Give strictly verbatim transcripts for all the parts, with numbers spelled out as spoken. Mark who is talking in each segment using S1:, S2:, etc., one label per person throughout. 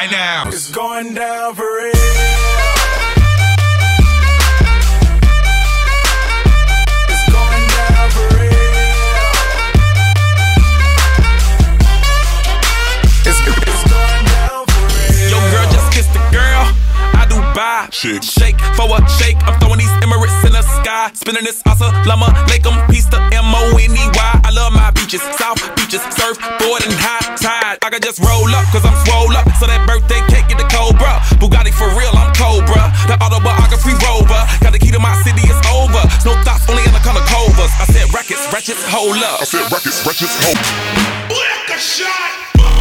S1: right now.
S2: It's going down for real.
S3: Shake. Shake for a shake. I'm throwing these Emirates in the sky. Spinning this Assalamu alaikum. Peace to M O N E Y. I love my beaches, South beaches, surfboard and high tide. I can just roll up, cause I'm swole up. So that birthday cake get the Cobra. Bugatti for real, I'm Cobra. The autobiography rover. Got the key to my city, it's over. No thoughts, only in the color covers. I said rackets, ratchets, hold up.
S1: I said rackets, ratchets, hold up.
S4: Lick a shot.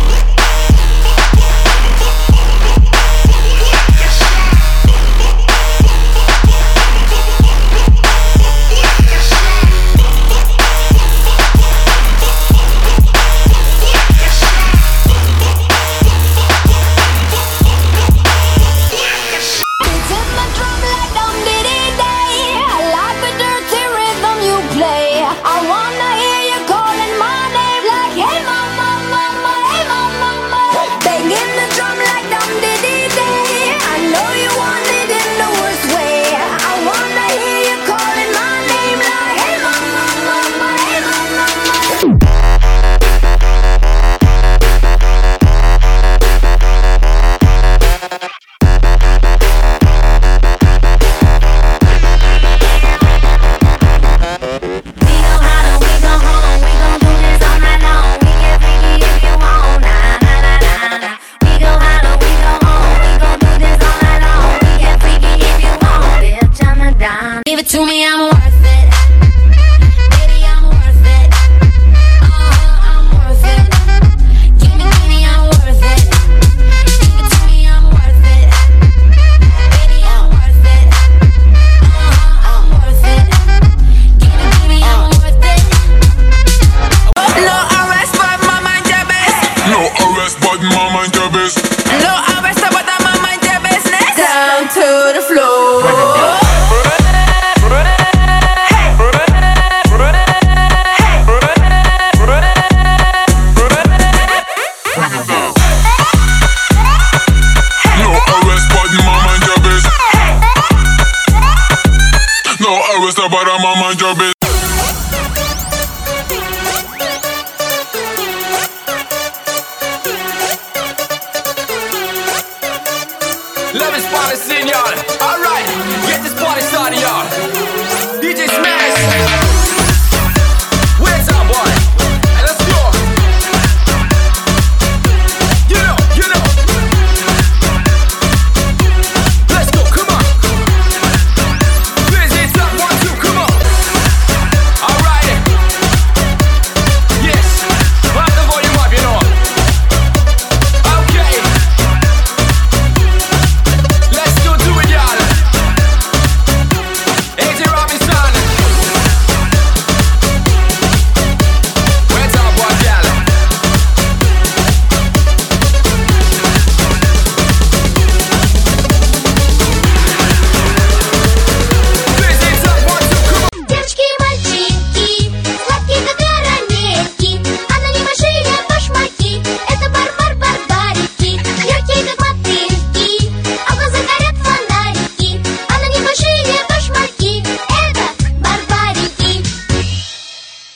S5: To me, I'm worth it. Baby, I'm worth it. Uh-huh, I'm worth it. Give me, give me, I'm worth it. Give it to me, I'm worth it. Baby, I'm worth it. Uh-huh, I'm worth it. Give me, give me, I'm worth it.
S6: No arrest, but my mind your best.
S1: No arrest, but my mind your best.
S6: No arrest, but my mind your business. Down to the floor.
S1: But I'm on my job.
S3: Love is for the senior. Alright.